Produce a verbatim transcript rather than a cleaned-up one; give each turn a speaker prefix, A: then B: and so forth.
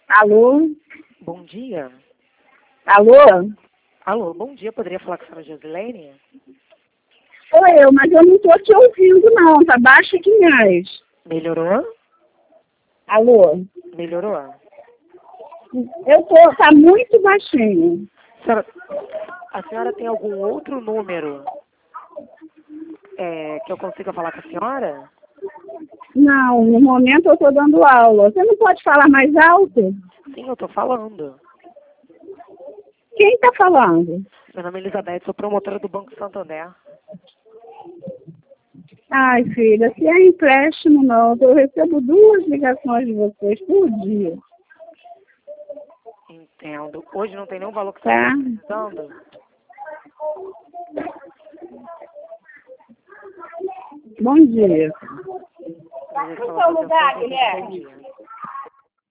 A: Alô?
B: Bom dia.
A: Alô?
B: Alô, bom dia. Poderia falar com a senhora Josilene?
A: Sou eu, mas eu não estou te ouvindo, não. Tá baixo demais.
B: Melhorou?
A: Alô?
B: Melhorou?
A: Eu tô, tá muito baixinho.
B: Senhora, a senhora tem algum outro número é, que eu consiga falar com a senhora?
A: Não, no momento eu estou dando aula. Você não pode falar mais alto?
B: Sim, eu tô falando.
A: Quem está falando?
B: Meu nome é Elizabeth, sou promotora do Banco Santander.
A: Ai, filha, se é empréstimo, não. Eu recebo duas ligações de vocês por dia.
B: Entendo. Hoje não tem nenhum valor que você
A: Tá?
B: está precisando?
A: Bom dia.
B: Mas esse valor que eu tô precisando,
A: Guilherme.
B: bom dia.